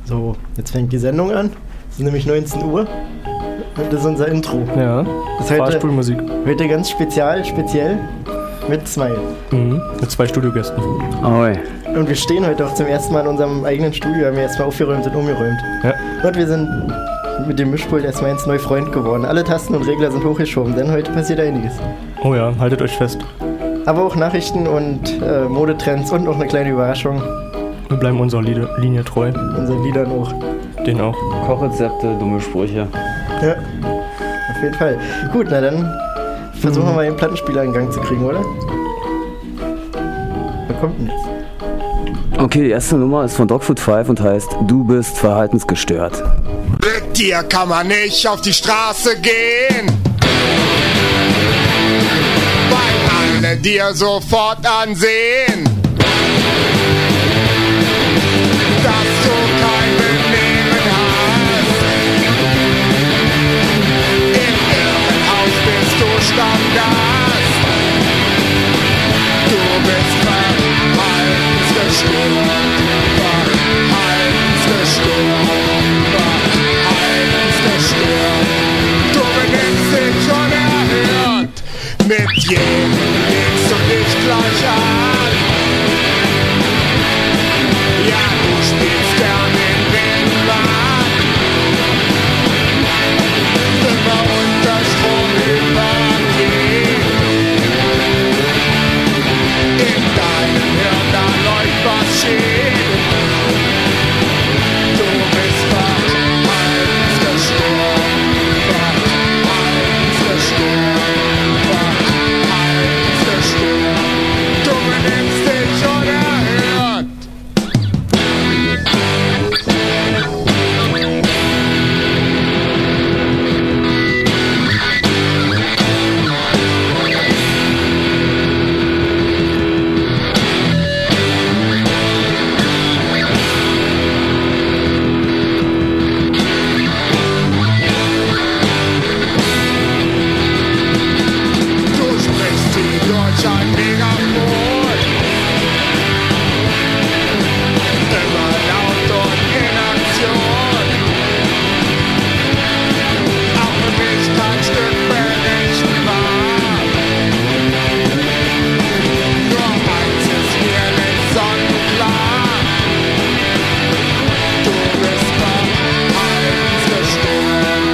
So, jetzt fängt die Sendung an. Es ist nämlich 19 Uhr. Und das ist unser Intro. Ja, das ist Fahrstuhlmusik. Heute ganz speziell mit Smile. Mhm. Mit 2 Studiogästen. Oi. Und wir stehen heute auch zum ersten Mal in unserem eigenen Studio, haben wir erstmal aufgeräumt und umgeräumt. Ja. Und wir sind mit dem Mischpult erstmal ins neue Freund geworden. Alle Tasten und Regler sind hochgeschoben, denn heute passiert einiges. Oh ja, haltet euch fest. Aber auch Nachrichten und Modetrends und noch eine kleine Überraschung. Wir bleiben unserer Linie treu. Unseren Liedern auch. Den auch. Kochrezepte, dumme Sprüche. Ja, auf jeden Fall. Gut, na dann versuchen wir mal den Plattenspieler in Gang zu kriegen, oder? Wer kommt denn jetzt? Okay, die erste Nummer ist von Dogfoot 5 und heißt Du bist verhaltensgestört. Mit dir kann man nicht auf die Straße gehen, weil alle dir sofort ansehen, dass du kein Benehmen hast. Im Irrenhaus bist du Stammgast. Du bist verhaltensgestört, verhaltensgestört. Du benimmst dich unerhört, mit jedem legst du dich gleich an. Ja, du spielst gern den Windmann, immer unter Strom übergehen. In deinem Hirn, da läuft was schief. Du bist verhaltensgestört, verhaltensgestört. Du benimmst dich unerhört. Du sprichst wie durch ein Megafon, immer laut und in Aktion. Auch für mich kein Stück berechenbar. Nur eins ist mir nicht sonnenklar: Du bist verhaltensgestört,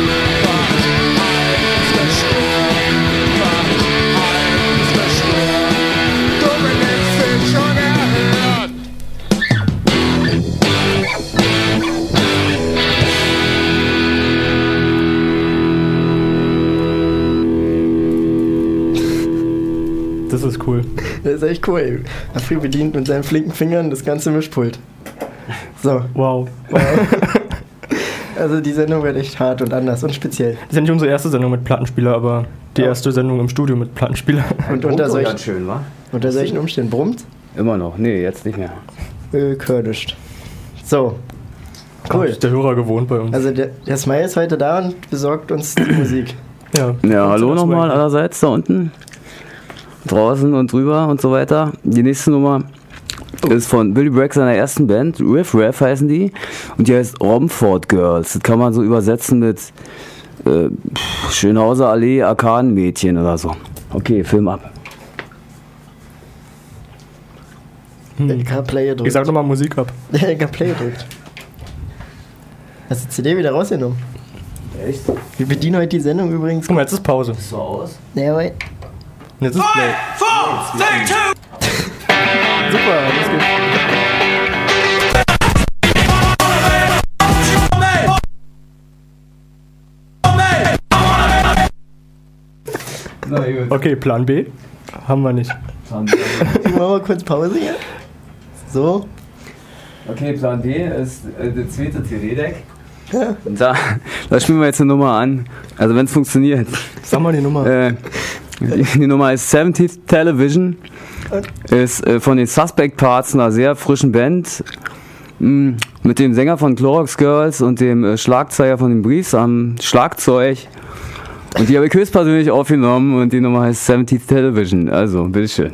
verhaltensgestört, verhaltensgestört. Du benimmst dich unerhört. Das ist cool. Das ist echt cool. Afri bedient mit seinen flinken Fingern das ganze Mischpult. So, Wow. also die Sendung wird echt hart und anders und speziell. Das ist ja nicht unsere erste Sendung mit Plattenspieler, aber die erste Sendung im Studio mit Plattenspieler. Und unter solchen, Ganz schön, wa? unter solchen Umständen brummt Immer noch. Nee, jetzt nicht mehr. Körnischt. So, cool. Das ist der Hörer gewohnt bei uns. Also der Smile ist heute da und besorgt uns die Musik. Ja, Ja, hallo das nochmal war- allerseits da unten. Draußen und drüber und so weiter. Die nächste Nummer ist von Billy Bragg, seiner ersten Band. Riff Raff heißen die. Und die heißt Romford Girls. Das kann man so übersetzen mit Schönhauser Allee Arkadenmädchen oder so. Okay, Film ab. Ich hab Play gedrückt. Ich sag nochmal Musik ab. Ich hab Play gedrückt. Hast du die CD wieder rausgenommen? Echt? Wir bedienen heute die Sendung übrigens. Guck mal, jetzt ist Pause. So aus? Ja, wait. Und jetzt ist Play. Super, das geht. Na gut. Okay, Plan B haben wir nicht. Machen wir mal kurz Pause hier. So. Okay, Plan B ist der zweite CD-Deck. Da spielen wir jetzt eine Nummer an. Also wenn es funktioniert. Sag mal die Nummer. Die Nummer ist 70th Television. Ist von den Suspect Parts, einer sehr frischen Band. Mit dem Sänger von Clorox Girls und dem Schlagzeuger von den Breeze am Schlagzeug. Und die habe ich höchstpersönlich aufgenommen und die Nummer heißt 70th Television. Also, bitteschön.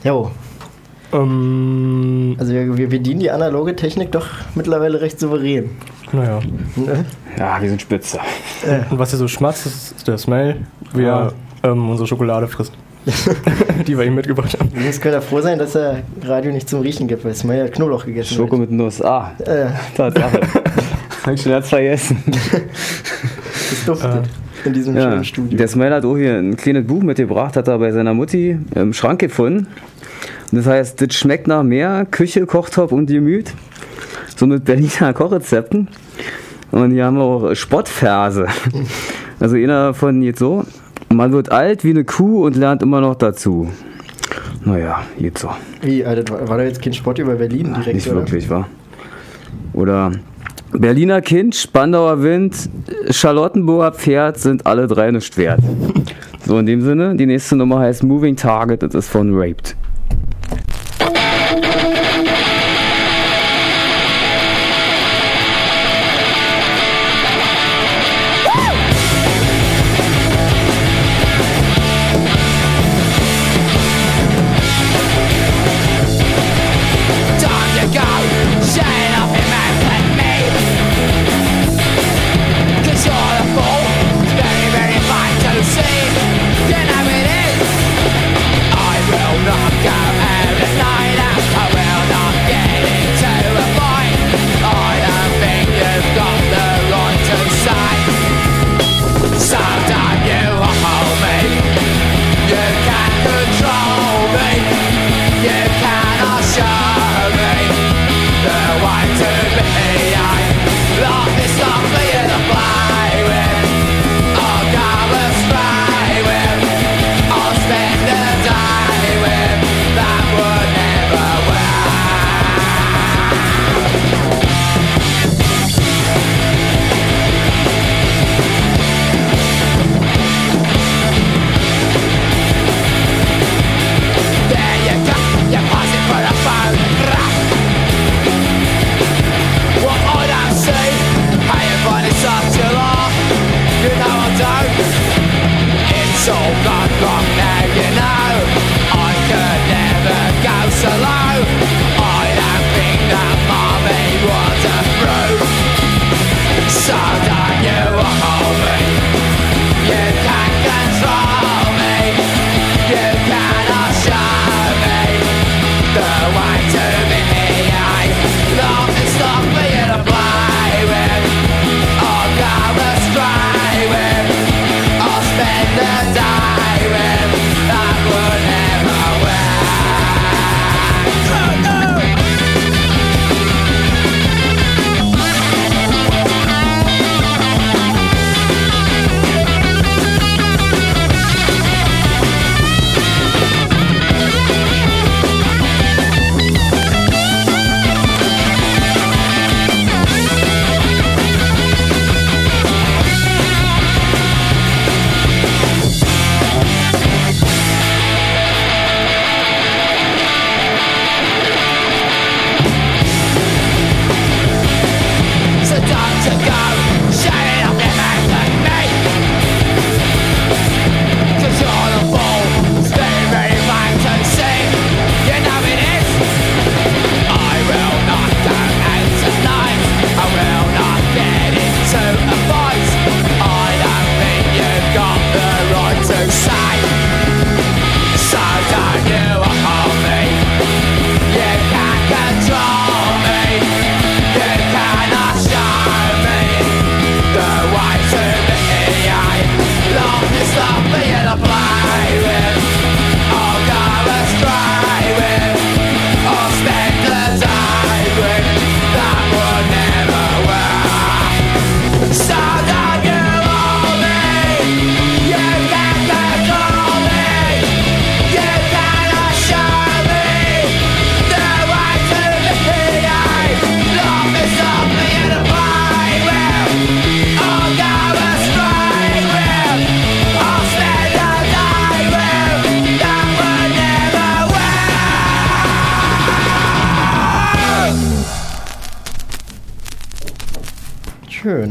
Jo, Ähm, also wir bedienen die analoge Technik doch mittlerweile recht souverän. naja. Ne? Ja, wir sind spitze. Und was ihr so schmatzt, ist der Smell, wie er unsere Schokolade frisst. Die wir ihm mitgebracht haben. Jetzt können wir froh sein, dass er Radio nicht zum Riechen gibt, weil Smile hat Knoblauch gegessen. Schoko mit Nuss. Ah, Äh, Tatsache. Hab ich schon ganz vergessen. das duftet in diesem Ja, schönen Studio. der Smile hat auch hier ein kleines Buch mitgebracht, hat er bei seiner Mutti im Schrank gefunden. Und das heißt, das schmeckt nach mehr Küche, Kochtopf und Gemüt. So mit Berliner Kochrezepten. Und hier haben wir auch Spottverse. Also einer von geht so: Man wird alt wie eine Kuh und lernt immer noch dazu. Naja, geht so. Wie, Alter, war da jetzt kein Spott über Berlin direkt, Nicht oder? wirklich, wa? Oder Berliner Kind, Spandauer Wind, Charlottenburger Pferd sind alle drei nicht wert. So, in dem Sinne, die nächste Nummer heißt Moving Target, das ist von Raped. Time to go, shut up and let me. 'Cause you're a fool, it's very, very fine to see. You know it is. I will not go out at night, I will not get into a fight. I don't think you've got the right to say. So don't you hold me. You can't control me. You cannot show me the way to behave. Life is not for you to play with. I'll go astray with. I'll spend the day with. That would never work. There you go, you pass it for a phone. What I don't see, how you find it such a law. You know I don't. It's all gone wrong now, you know. I could never go so low. I don't think that mommy was a fruit. So don't you hold me. You can't control me. You cannot show me the way to behave. Love is not for you to play with. I'll go astray with. I'll spend the day with. That would never work. Oh, no! So don't you go, shut it up and act like me. 'Cause you're the fool, it's very, very fine to see. You know it is. I will not go out tonight. I will not get into a fight. I don't think you've got the right to say. So don't you hold me. You can't control me. You cannot show me the way to behave. Love is not for you to play with. I'll go astray with. I'll spend the day with. That would never work. So don't you hold me. You can't control me. You cannot show me the way to behave. Love is not for you to play with. I'll go astray with. I'll spend the day with. That would never work. Schön.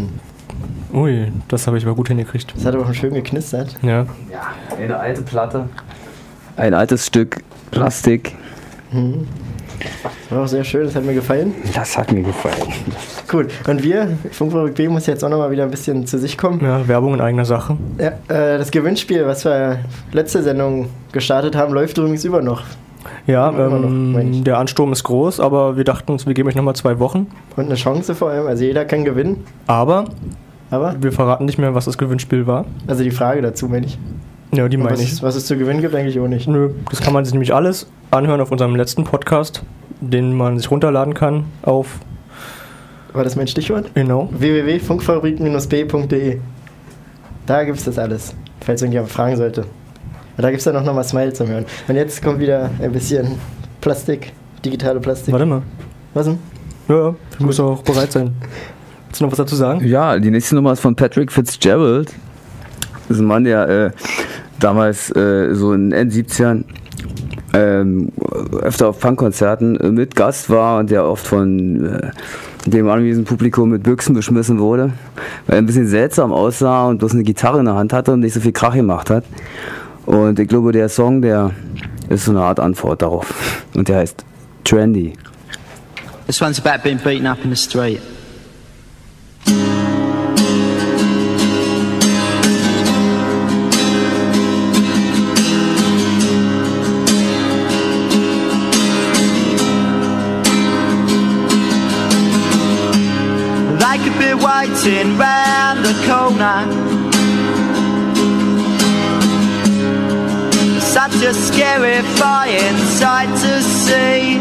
Ui, das habe ich aber gut hingekriegt. Das hat aber schon schön geknistert. Ja. Ja, eine alte Platte. ein altes Stück Plastik. Das war auch sehr schön, das hat mir gefallen. Das hat mir gefallen. Cool. Und wir, Funkfabrik B, muss jetzt auch nochmal wieder ein bisschen zu sich kommen. Ja, Werbung in eigener Sache. Ja, das Gewinnspiel, was wir letzte Sendung gestartet haben, läuft übrigens immer noch. Ja, Immer noch, meine ich. der Ansturm ist groß, aber wir dachten uns, wir geben euch nochmal 2 Wochen. Und eine Chance vor allem, also jeder kann gewinnen. Aber Aber, wir verraten nicht mehr, was das Gewinnspiel war. also die Frage dazu, meine ich. Ja, die Und meine ich. was es zu gewinnen gibt, eigentlich auch nicht. Nö, das kann man sich nämlich alles anhören auf unserem letzten Podcast, den man sich runterladen kann auf, War das mein Stichwort? genau. www.funkfabrik-b.de. Da gibt's das alles, falls irgendjemand fragen sollte. Und da gibt's dann auch nochmal Smile zum Hören. Und jetzt kommt wieder ein bisschen Plastik, digitale Plastik. Warte mal. Was denn? Ja, wir müssen auch bereit sein. Willst du noch was dazu sagen? Ja, die nächste Nummer ist von Patrick Fitzgerald. Das ist ein Mann, der damals so in den N70ern öfter auf Punkkonzerten mit Gast war und der oft von dem anwesenden Publikum mit Büchsen beschmissen wurde, weil er ein bisschen seltsam aussah und bloß eine Gitarre in der Hand hatte und nicht so viel Krach gemacht hat. Und ich glaube, der Song, der ist so eine Art Antwort darauf. Und der heißt Trendy. This one's about being beaten up in the street. They could be waiting round the corner. Such a scary sight to see.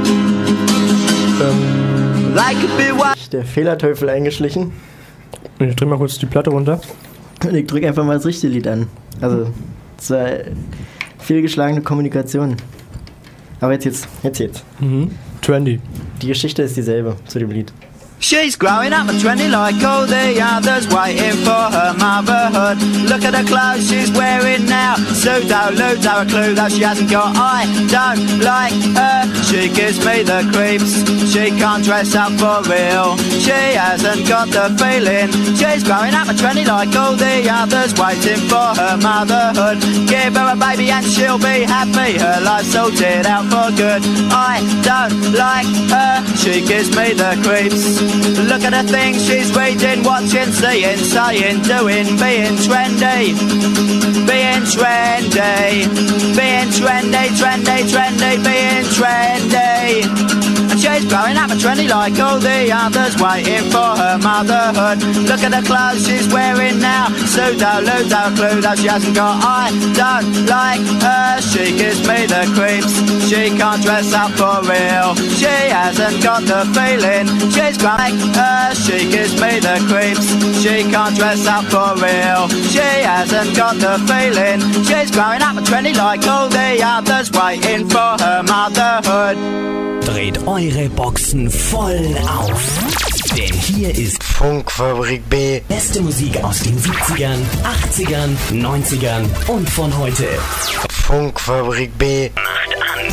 They could be waiting. Der Fehlerteufel eingeschlichen. Ich dreh mal kurz die Platte runter. Und ich drücke einfach mal das richtige Lied an. Also, es war fehlgeschlagene Kommunikation. Aber jetzt. Trendy. Die Geschichte ist dieselbe zu dem Lied. She's growing up and trendy like all the others, waiting for her motherhood. Look at the clothes she's wearing now. Pseudo-ludo, a clue that she hasn't got. I don't like her, she gives me the creeps. She can't dress up for real, she hasn't got the feeling. She's growing up and trendy like all the others, waiting for her motherhood. Give her a baby and she'll be happy, her life sorted out for good. I don't like her, she gives me the creeps. Look at the things she's reading, watching, seeing, saying, doing, being trendy. Being trendy. Being trendy, trendy, trendy, being trendy. And she's growing up and trendy like all the others, waiting for her motherhood. Look at the clothes she's wearing now. Pseudo-ludo, a clue that she hasn't got. I don't like her, she gives me the creeps. She can't dress up for real, she hasn't got the feeling. She's growing like her, she gives me the creeps. She can't dress up for real, she hasn't got the feeling. She's growing up and trendy like all the others, waiting for her motherhood. Dreht eure Boxen voll auf. Denn hier ist Funkfabrik B. beste Musik aus den 70ern, 80ern, 90ern und von heute. Funkfabrik B. Macht an!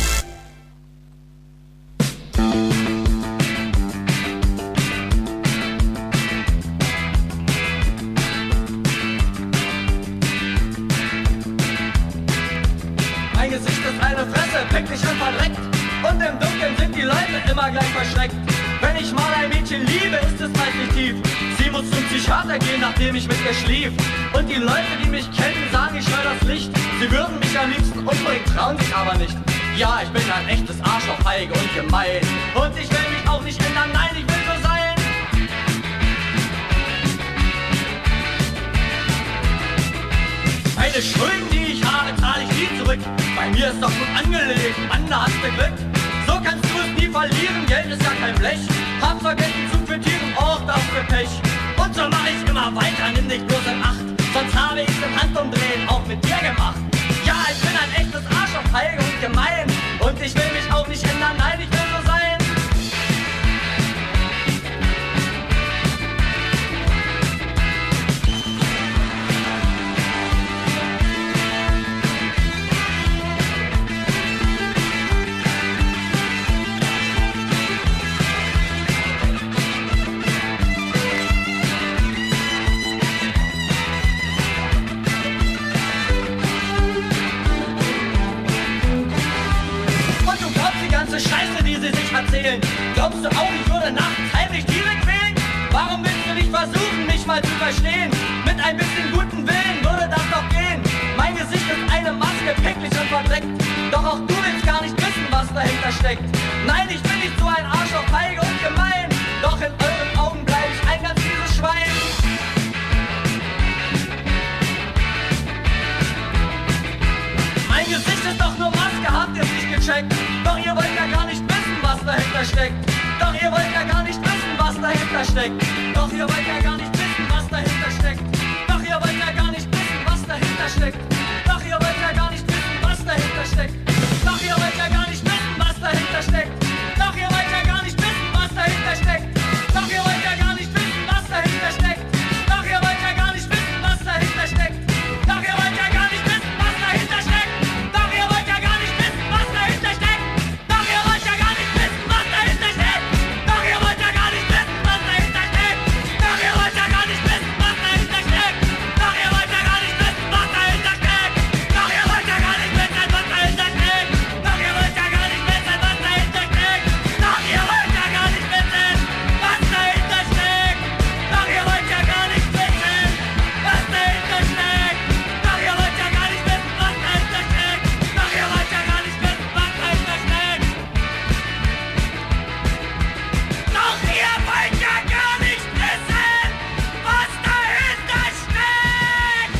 Ein Gesicht ist eine Fresse, picklig und verdreckt. Und im Dunkeln sind die Leute immer gleich verschreckt. Wenn ich mal ein Mädchen liebe, ist es meist nicht tief. Sie muss zum Psychiater gehen, nachdem ich mit ihr schlief. Und die Leute, die mich kennen, sagen, ich scheu das Licht. Sie würden mich am liebsten umbringen, trauen sich aber nicht. Ja, ich bin ein echtes Arschloch, feige und gemein. Und ich will mich auch nicht ändern, nein, ich will so sein. Meine Schulden, die ich habe, zahle ich nie zurück. Bei mir ist doch gut angelegt, Mann, da hast du Glück. So kannst du es nie verlieren, Geld ist ja kein Blech. Hab zwar Geld zum Quittieren, auch das für Pech. Und so mach ich immer weiter, nimm dich bloß in Acht. Sonst habe ich's im Handumdrehen auch mit dir gemacht. Ja, ich bin ein echtes Arschloch, feige und gemein. Und ich will mich auch nicht ändern, nein, ich will so sein. spielen. Glaubst du auch, ich würde nachts heimlich Tiere quälen? Warum willst du nicht versuchen, mich mal zu verstehen? Mit ein bisschen guten Willen würde das doch gehen. Mein Gesicht ist eine Maske, picklig und verdreckt. Doch auch du willst gar nicht wissen, was dahinter steckt. Nein, ich bin nicht so ein Arschloch, feige und gemein. Doch in euren Augen bleib ich ein ganz fieses Schwein. Mein Gesicht ist doch nur Maske, habt ihr's nicht gecheckt? Doch ihr wollt ja gar nicht wissen, was dahinter steckt. Doch ihr wollt ja gar nicht wissen, was dahinter steckt. Doch ihr wollt ja gar nicht wissen, was dahinter steckt. Doch ihr wollt ja gar nicht wissen, was dahinter steckt. Doch ihr wollt ja gar nicht wissen, was dahinter steckt. Doch ihr wollt ja gar nicht wissen, was dahinter steckt. Doch ihr wollt ja gar nicht wissen, was dahinter steckt. Doch ihr wollt ja gar nicht wissen, was dahinter steckt. Doch ihr wollt ja gar nicht wissen, was dahinter steckt. Doch ihr wollt ja gar nicht wissen, was dahinter steckt. Doch ihr wollt ja gar nicht wissen, was dahinter steckt. Doch ihr wollt ja gar nicht wissen, was dahinter steckt. Doch ihr wollt ja gar nicht wissen, was dahinter steckt. Doch ihr wollt ja gar nicht wissen, was dahinter steckt. Doch ihr wollt ja gar nicht wissen, was dahinter steckt. Doch ihr wollt ja gar nicht wissen, was dahinter steckt. Doch ihr wollt ja gar nicht wissen, was dahinter steckt. Doch ihr wollt ja gar nicht wissen, was dahinter steckt. Doch ihr wollt ja gar nicht wissen, was dahinter steckt. Doch ihr wollt ja gar nicht wissen, was dahinter steckt. Doch ihr wollt ja gar nicht wissen, was dahinter steckt. Doch ihr wollt ja gar nicht wissen, was dahinter steckt.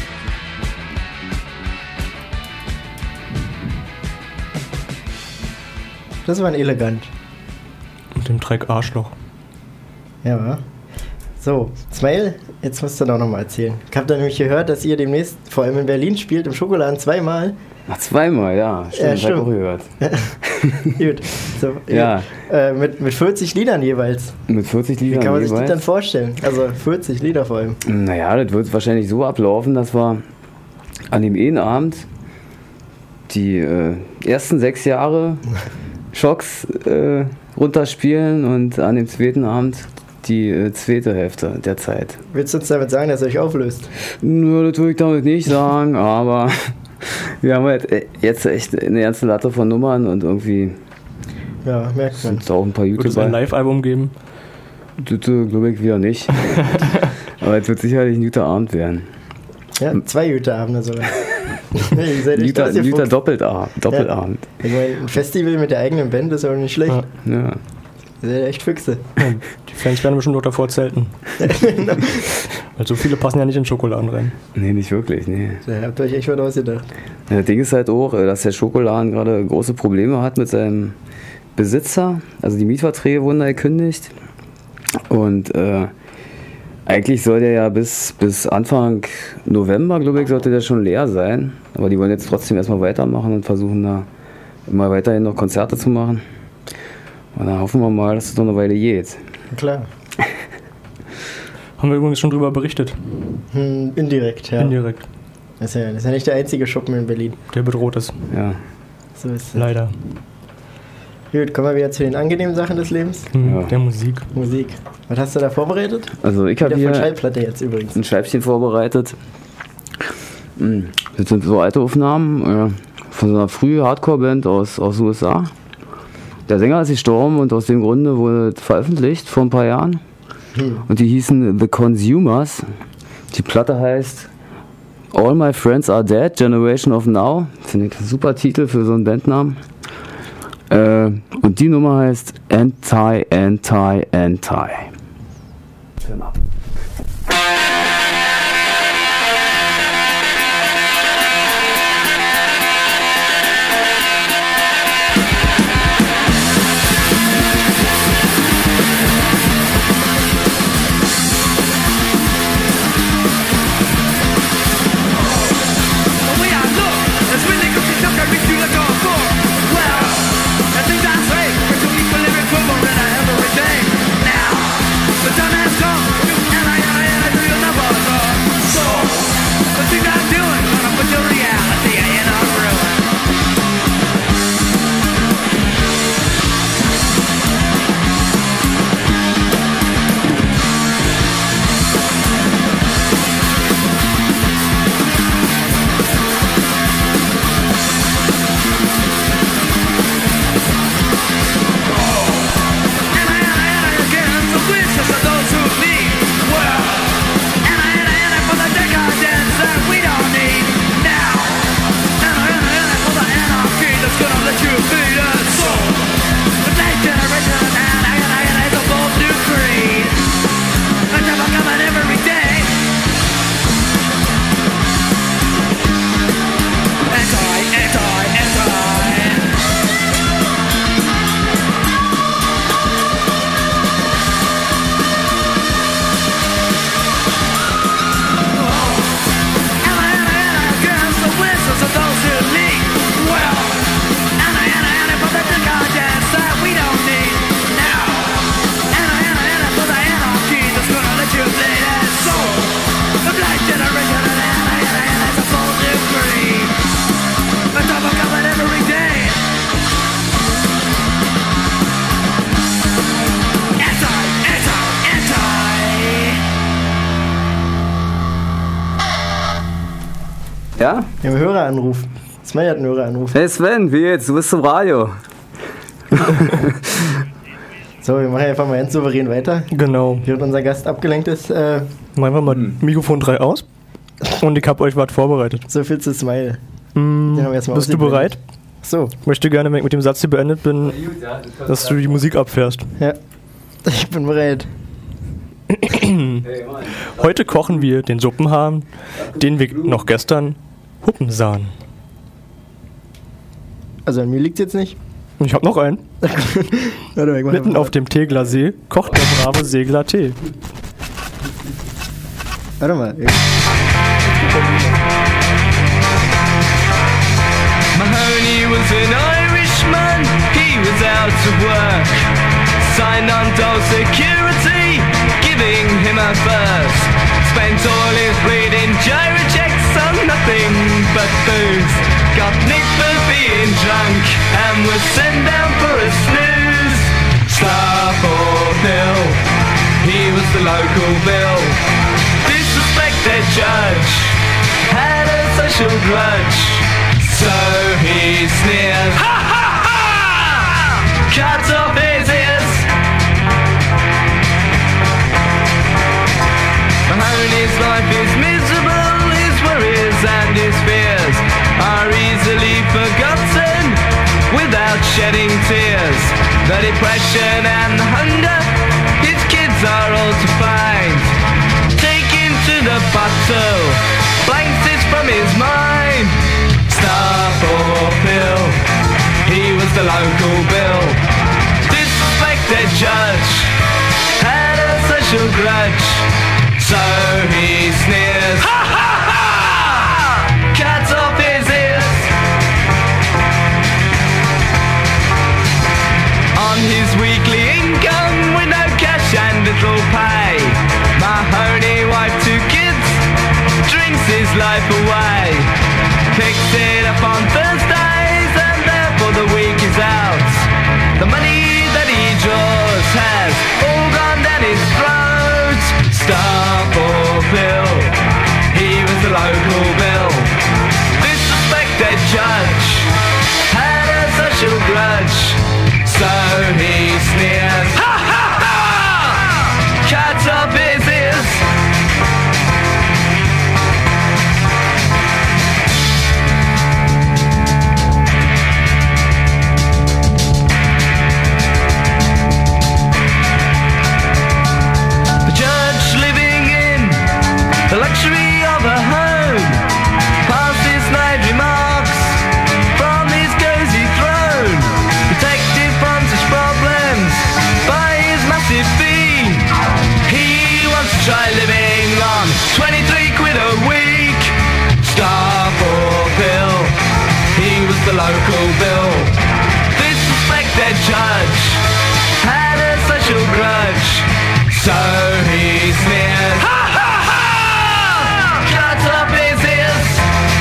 Das war elegant. Mit dem Track Arschloch. Ja, wa? So, Smile, jetzt musst du doch nochmal erzählen. Ich habe da nämlich gehört, dass ihr demnächst, vor allem in Berlin, spielt, im Schokoladen zweimal. Ach, zweimal, ja. Stimmt, Ja, hab ich auch gehört. Gut. So, Ja. Mit 40 Liedern jeweils. Mit 40 Wie Liedern kann man sich das jeweils. dann vorstellen? Also 40 Lieder vor allem. Naja, das wird wahrscheinlich so ablaufen, dass wir an dem einen Abend die ersten 6 Jahre Schocks runterspielen und an dem zweiten Abend die zweite Hälfte der Zeit. Willst du uns damit sagen, dass ihr euch auflöst? Nö, das würde ich damit nicht sagen, aber wir haben halt jetzt echt eine ganze Latte von Nummern und irgendwie Ja, merkt man. sind auch ein paar Wird es ein YouTuber. Live-Album geben? Das glaube ich wieder nicht. Aber es wird sicherlich ein guter Abend werden. Ja, 2 Güterabende sogar. Ihr seid echt Ein guter ausgefuchst. Doppelabend. Ich meine, ein Festival mit der eigenen Band ist auch nicht schlecht. Ja. Ja. Ihr seid echt Füchse. Die Fans werden bestimmt dort davor zelten. Weil so viele passen ja nicht in Schokoladen rein. Nee, nicht wirklich, nee. Da habt ihr euch echt was ausgedacht. Ja, das Ding ist halt auch, dass der Schokoladen gerade große Probleme hat mit seinem Besitzer. Also die Mietverträge wurden da gekündigt. Und eigentlich soll der ja bis Anfang November, glaube ich, sollte der schon leer sein. Aber die wollen jetzt trotzdem erstmal weitermachen und versuchen da immer weiterhin noch Konzerte zu machen. Und dann hoffen wir mal, dass es noch eine Weile geht. Klar. Haben wir übrigens schon drüber berichtet. Indirekt, ja. Indirekt. Das ist ja nicht der einzige Schuppen in Berlin. Der bedroht ist. Ja. So ist es. Leider. Gut, kommen wir wieder zu den angenehmen Sachen des Lebens. Ja. Der Musik. Musik. Was hast du da vorbereitet? Also ich habe Wieder von hier Schallplatte jetzt übrigens. ein Scheibchen vorbereitet. Das sind so alte Aufnahmen von so einer frühen Hardcore-Band aus USA. Der Sänger ist gestorben und aus dem Grunde wurde es veröffentlicht vor ein paar Jahren. Und die hießen The Consumers. Die Platte heißt All My Friends Are Dead, Generation of Now. Finde ich ein super Titel für so einen Bandnamen. Und die Nummer heißt Anti, Anti, Anti. Film ab. The time has come, Ja? Wir haben einen Höreranruf. Smiley hat einen Höreranruf. Hey Sven, wie jetzt? Du bist zum Radio. So, wir machen einfach mal ganz souverän weiter. Genau. Während unser Gast abgelenkt ist, Machen wir mal Mikrofon 3 aus. Und ich habe euch was vorbereitet. so viel zu Smile. Den haben wir erst mal Bist du ausgeblendet. bereit? So, Ich möchte gerne, wenn ich mit dem Satz hier beendet bin, dass du die Musik abfährst. ja. Ich bin bereit. Heute kochen wir den Suppenhahn, den wir noch gestern Huppen sahen. Also an mir liegt jetzt nicht. Ich habe noch einen. Warte mal, ich mach Mitten einfach- auf dem Tegeler See kocht der brave Segler Tee. Warte mal. Mahoney was an Irishman, he was out of work. Signed on dole security, giving him a first. Spent all his bleeding gyro checks on nothing but booze. Got nicked for being drunk and was sent down for a snooze. Starport Hill, he was the local bill. Disrespected judge, had a social grudge. So he sneers, ha ha ha! Cuts off his ears. Mahoney's life is miserable, his worries and his fears are easily forgotten without shedding tears. The depression and the hunger, his kids are all to find. Taken to the bottle, blanks it from his mind. Starport Hill, he was the local bill. Disrespected judge, had a social grudge. So he sneers, ha ha ha! Cuts off his ears. On his weekly income with no cash and little pay, Mahoney, wife, 2 kids, drinks his life away. Picks it up on Thursdays and therefore the week is out. The money that he draws has all gone down his throat. Starport Bill, he was the local bill. Disrespected judge, had a social grudge. So he sneers, ha ha ha! Cuts up his ears. The luxury of a home, past his night remarks from his cozy throne, protected from such problems by his massive fee. He wants to try living on 23 quid a week. Starport Bill, he was the local bill. Disrespected judge, had a social grudge. So he sneered, ha ha ha! Cut up his ears.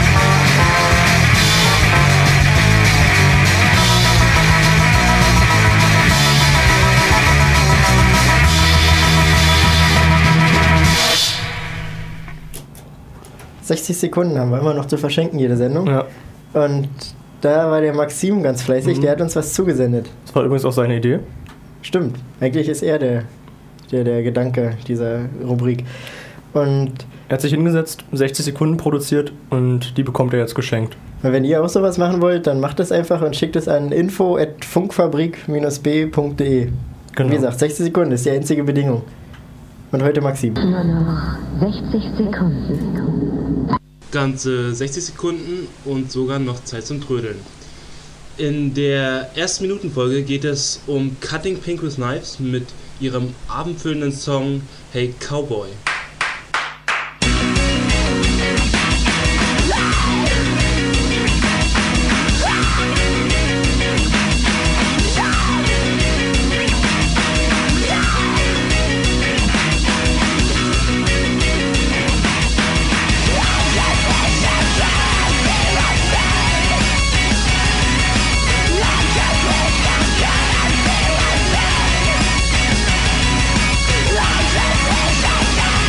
60 Sekunden haben wir immer noch zu verschenken, jede Sendung. Ja. Und da war der Maxim ganz fleißig, der hat uns was zugesendet. Das war übrigens auch seine Idee. Stimmt, eigentlich ist er der Gedanke dieser Rubrik. Und Er hat sich hingesetzt, 60 Sekunden produziert und die bekommt er jetzt geschenkt. wenn ihr auch sowas machen wollt, dann macht es einfach und schickt es an info@funkfabrik-b.de. Genau. Wie gesagt, 60 Sekunden ist die einzige Bedingung. Und heute Maxim. Nur noch 60 Sekunden. Ganze 60 Sekunden und sogar noch Zeit zum Trödeln. In der ersten Minutenfolge geht es um Cutting Pink with Knives mit ihrem abendfüllenden Song Hey Cowboy. La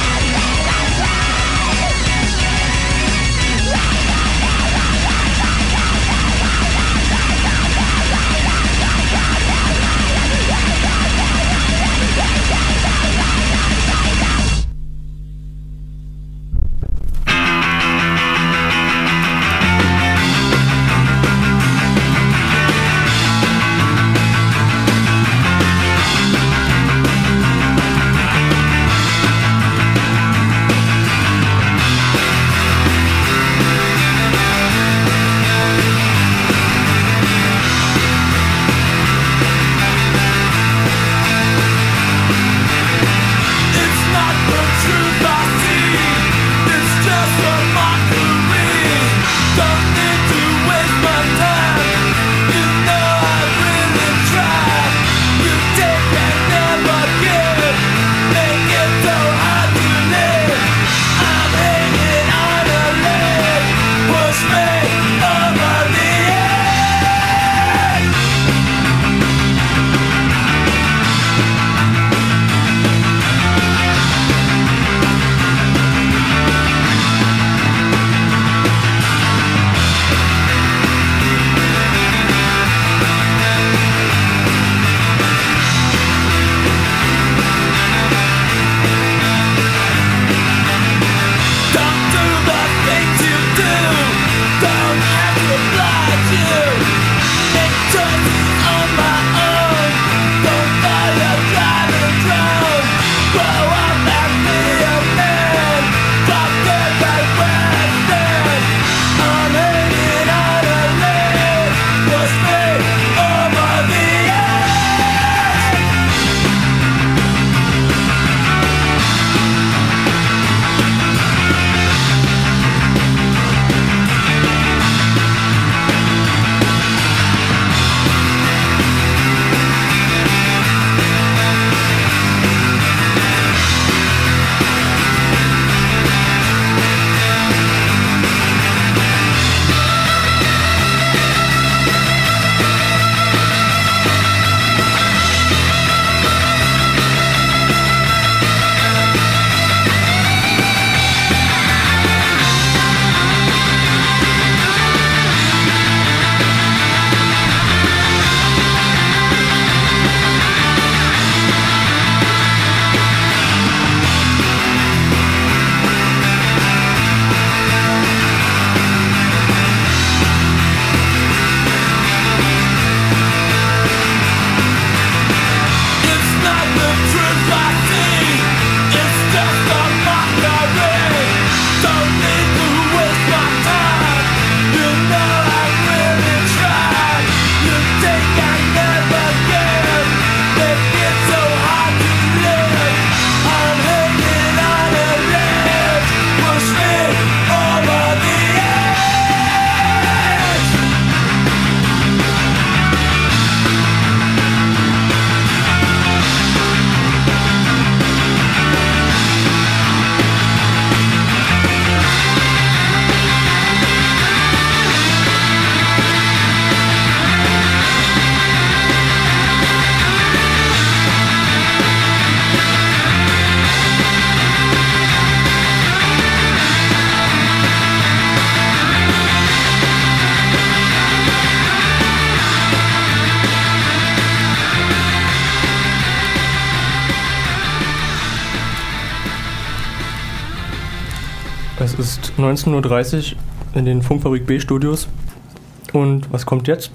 Es ist 19:30 Uhr in den Funkfabrik B Studios. Und was kommt jetzt?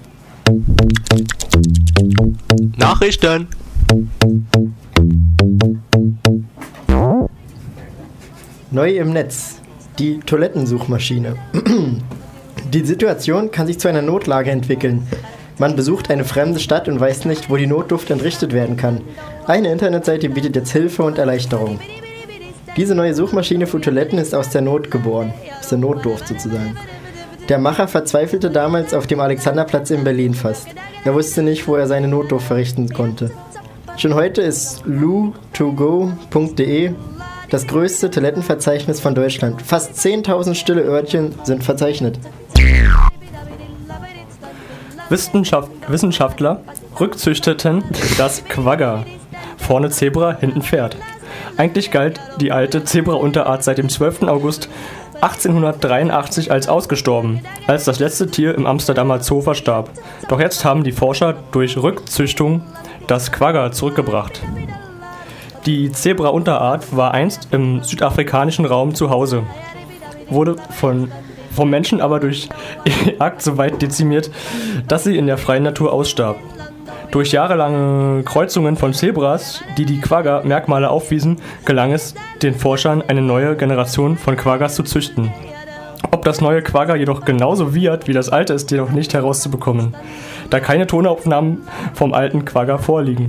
Nachrichten. Neu im Netz. Die Toilettensuchmaschine. Die Situation kann sich zu einer Notlage entwickeln. Man besucht eine fremde Stadt und weiß nicht, wo die Notdurft entrichtet werden kann. Eine Internetseite bietet jetzt Hilfe und Erleichterung. Diese neue Suchmaschine für Toiletten ist aus der Not geboren. Aus der Notdurft sozusagen. Der Macher verzweifelte damals auf dem Alexanderplatz in Berlin fast. Er wusste nicht, wo er seine Notdurft verrichten konnte. Schon heute ist loo2go.de das größte Toilettenverzeichnis von Deutschland. Fast 10.000 stille Örtchen sind verzeichnet. Wissenschaftler rückzüchteten das Quagga. Vorne Zebra, hinten Pferd. Eigentlich galt die alte Zebra-Unterart seit dem 12. August 1883 als ausgestorben, als das letzte Tier im Amsterdamer Zoo verstarb. Doch jetzt haben die Forscher durch Rückzüchtung das Quagga zurückgebracht. Die Zebra-Unterart war einst im südafrikanischen Raum zu Hause, wurde vom Menschen aber durch Jagd so weit dezimiert, dass sie in der freien Natur ausstarb. Durch jahrelange Kreuzungen von Zebras, die die Quagga-Merkmale aufwiesen, gelang es den Forschern, eine neue Generation von Quaggas zu züchten. Ob das neue Quagga jedoch genauso wiehert wie das alte, ist jedoch nicht herauszubekommen, da keine Tonaufnahmen vom alten Quagga vorliegen.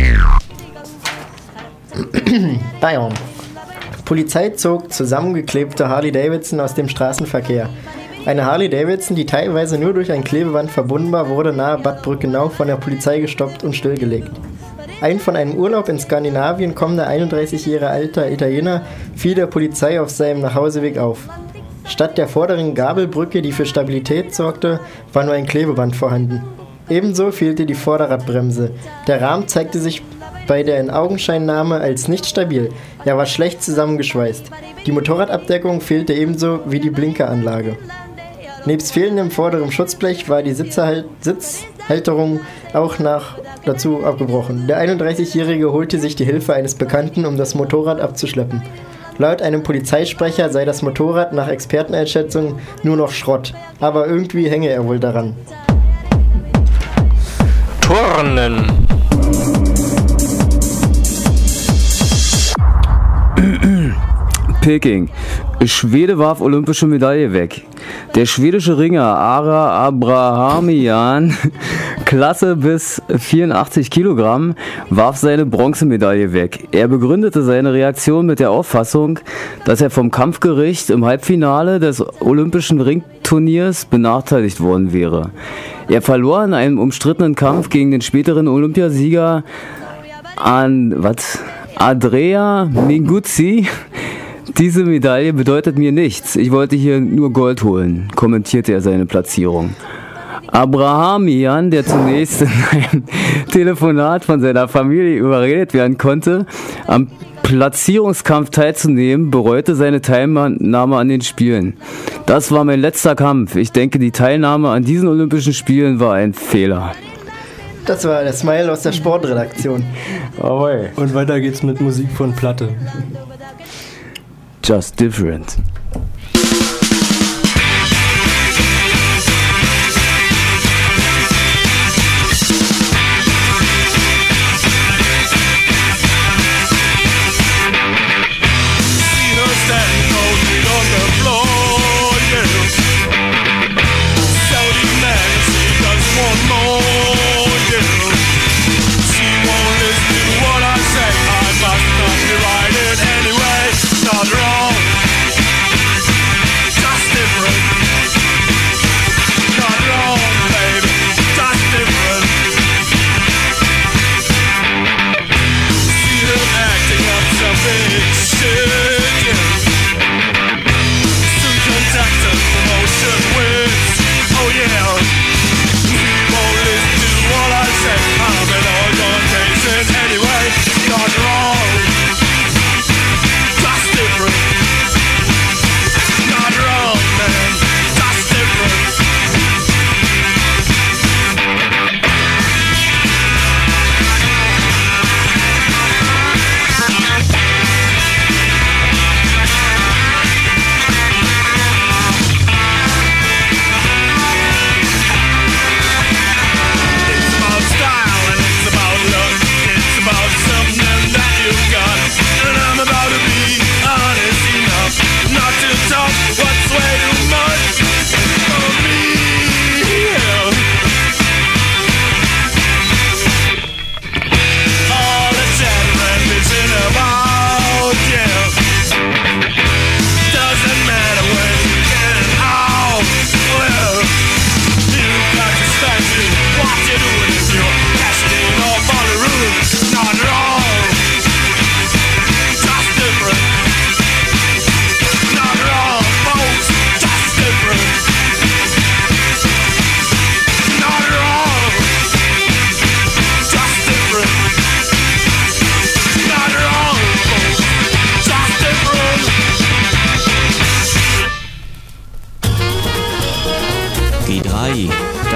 Bayern. Polizei zog zusammengeklebte Harley-Davidson aus dem Straßenverkehr. Eine Harley-Davidson, die teilweise nur durch ein Klebeband verbunden war, wurde nahe Bad Brückenau von der Polizei gestoppt und stillgelegt. Ein von einem Urlaub in Skandinavien kommender 31-jähriger alter Italiener fiel der Polizei auf seinem Nachhauseweg auf. Statt der vorderen Gabelbrücke, die für Stabilität sorgte, war nur ein Klebeband vorhanden. Ebenso fehlte die Vorderradbremse. Der Rahmen zeigte sich bei der Inaugenscheinnahme als nicht stabil. Er war schlecht zusammengeschweißt. Die Motorradabdeckung fehlte ebenso wie die Blinkeranlage. Nebst fehlendem vorderen Schutzblech war die Sitzhalterung auch dazu abgebrochen. Der 31-Jährige holte sich die Hilfe eines Bekannten, um das Motorrad abzuschleppen. Laut einem Polizeisprecher sei das Motorrad nach Experteneinschätzung nur noch Schrott. Aber irgendwie hänge er wohl daran. Turnen. Peking. Schwede warf olympische Medaille weg. Der schwedische Ringer Ara Abrahamian, Klasse bis 84 Kilogramm, warf seine Bronzemedaille weg. Er begründete seine Reaktion mit der Auffassung, dass er vom Kampfgericht im Halbfinale des olympischen Ringturniers benachteiligt worden wäre. Er verlor in einem umstrittenen Kampf gegen den späteren Olympiasieger Andrea Minguzzi. Diese Medaille bedeutet mir nichts. Ich wollte hier nur Gold holen, kommentierte er seine Platzierung. Abrahamian, der zunächst in einem Telefonat von seiner Familie überredet werden konnte, am Platzierungskampf teilzunehmen, bereute seine Teilnahme an den Spielen. Das war mein letzter Kampf. Ich denke, die Teilnahme an diesen Olympischen Spielen war ein Fehler. Das war der Smile aus der Sportredaktion. Oh, hey. Und weiter geht's mit Musik von Platte. Just different. Soon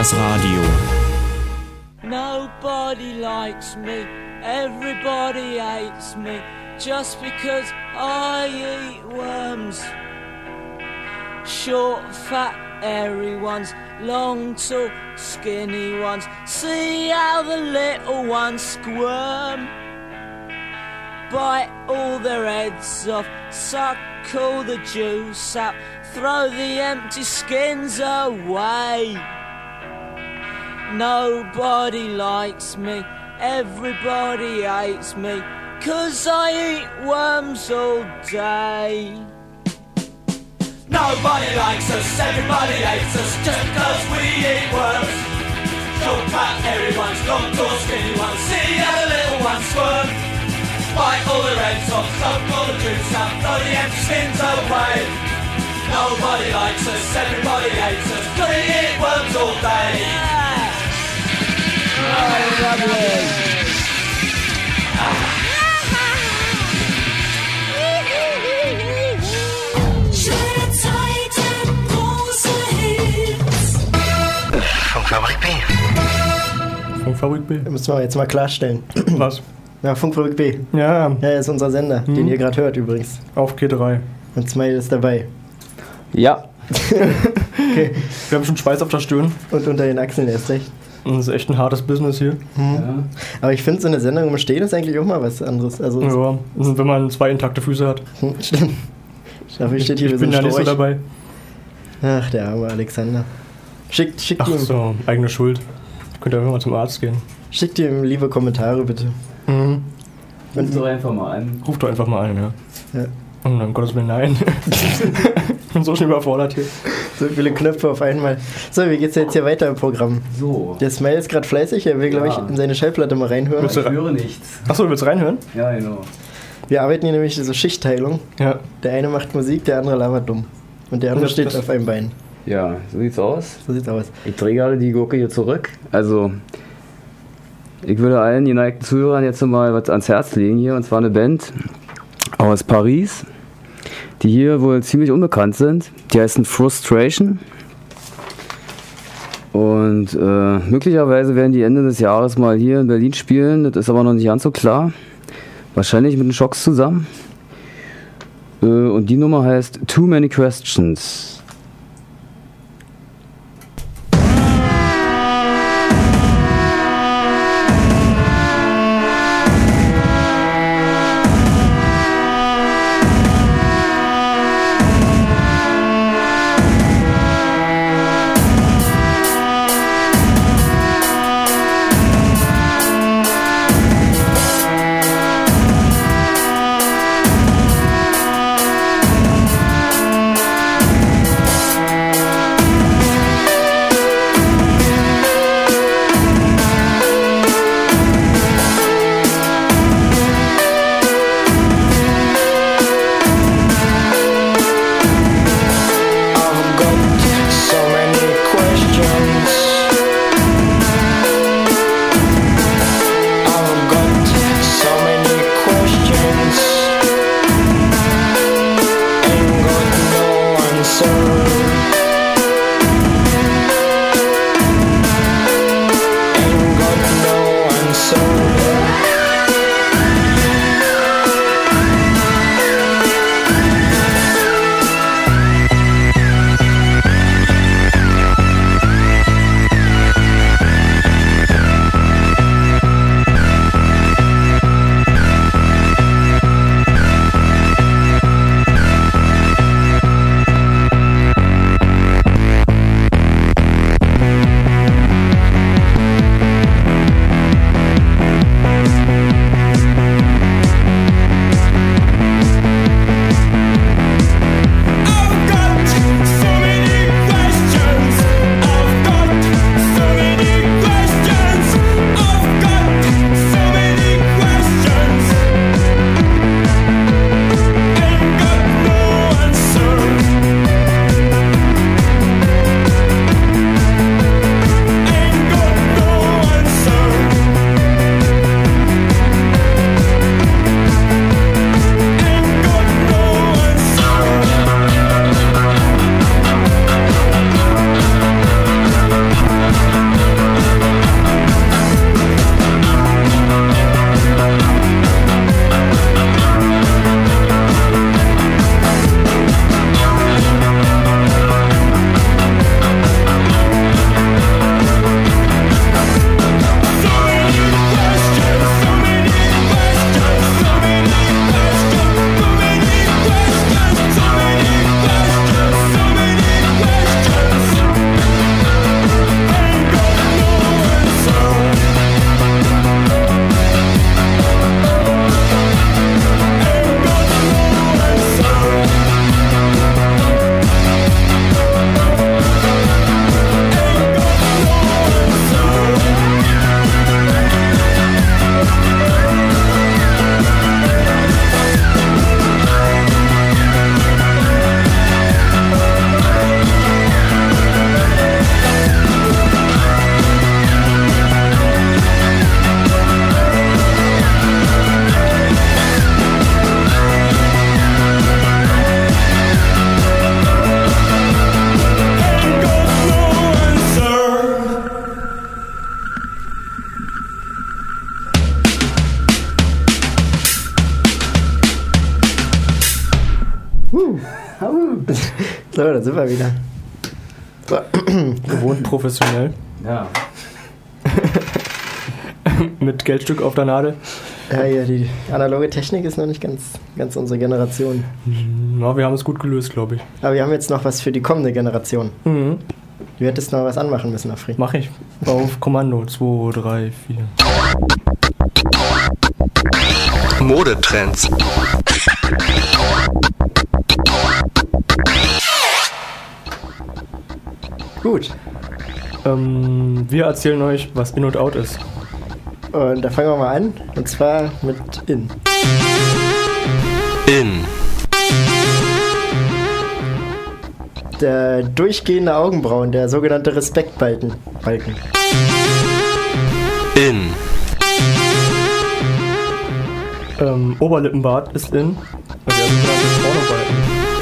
Campus Radio. Nobody likes me, everybody hates me, just because I eat worms. Short, fat, hairy ones, long, tall, skinny ones. See how the little ones squirm. Bite all their heads off, suck all the juice out, throw the empty skins away. Nobody likes me, everybody hates me, 'cause I eat worms all day. Nobody likes us, everybody hates us, just because we eat worms. Short, fat, hairy ones, long, tall, skinny ones, see how the little ones squirm. Bite all the heads off, suck all the juice out, throw the empty skins away. Nobody likes us, everybody hates us, 'cause we eat worms all day. Oh, lovely. Funkfabrik B. Funkfabrik B. Das müssen wir jetzt mal klarstellen. Was? Ja, Funkfabrik B. Ja. Ja, ist unser Sender, den ihr gerade hört übrigens. Auf G3. Und Smile ist dabei. Ja. Okay. Wir haben schon Schweiß auf der Stirn. Und unter den Achseln erst recht. Das ist echt ein hartes Business hier. Ja. Aber ich finde, so eine Sendung im Stehen ist eigentlich auch mal was anderes. Also Ja, wenn man 2 intakte Füße hat. Stimmt. Dafür steht hier Ich bin ja nicht so dabei. Ach, der arme Alexander. Schickt Ach ihm, so, eigene Schuld. Könnt ihr einfach mal zum Arzt gehen. schickt ihm liebe Kommentare, bitte. Mhm. Ruf doch einfach mal an. Ruf doch einfach mal ein, ja. Ja. Und dann Gottes Willen, nein. Ich bin so schnell überfordert hier. So viele Knöpfe auf einmal. So, wie geht's jetzt hier weiter im Programm? So. Der Smile ist gerade fleißig, er will, glaube ich, in seine Schallplatte mal reinhören. Ich höre nichts. Achso, du willst reinhören? Ja, genau. Wir arbeiten hier nämlich diese Schichtteilung. Ja. Der eine macht Musik, der andere labert dumm. Und der andere Das- steht das- auf einem Bein. Ja, so sieht's aus. So sieht's aus. Ich drehe gerade die Gurke hier zurück. Also, ich würde allen geneigten Zuhörern jetzt mal was ans Herz legen hier. Und zwar eine Band aus Paris, die hier wohl ziemlich unbekannt sind. Die heißen Frustration. Und möglicherweise werden die Ende des Jahres mal hier in Berlin spielen. Das ist aber noch nicht ganz so klar. Wahrscheinlich mit den Schocks zusammen. Und die Nummer heißt Too Many Questions. So, da sind wir wieder. So. Gewohnt professionell. Ja. Mit Geldstück auf der Nadel. Ja, die analoge Technik ist noch nicht ganz unsere Generation. Ja, wir haben es gut gelöst, glaube ich. Aber wir haben jetzt noch was für die kommende Generation. Mhm. Du hättest noch was anmachen müssen, Afri. Mach ich. Auf Kommando. 2, 3, 4. Modetrends. Gut. Wir erzählen euch, was In und Out ist. Und da fangen wir mal an. Und zwar mit In. In. Der durchgehende Augenbrauen, der sogenannte Respektbalken. In. Oberlippenbart ist in. Der sogenannte Pornobalken.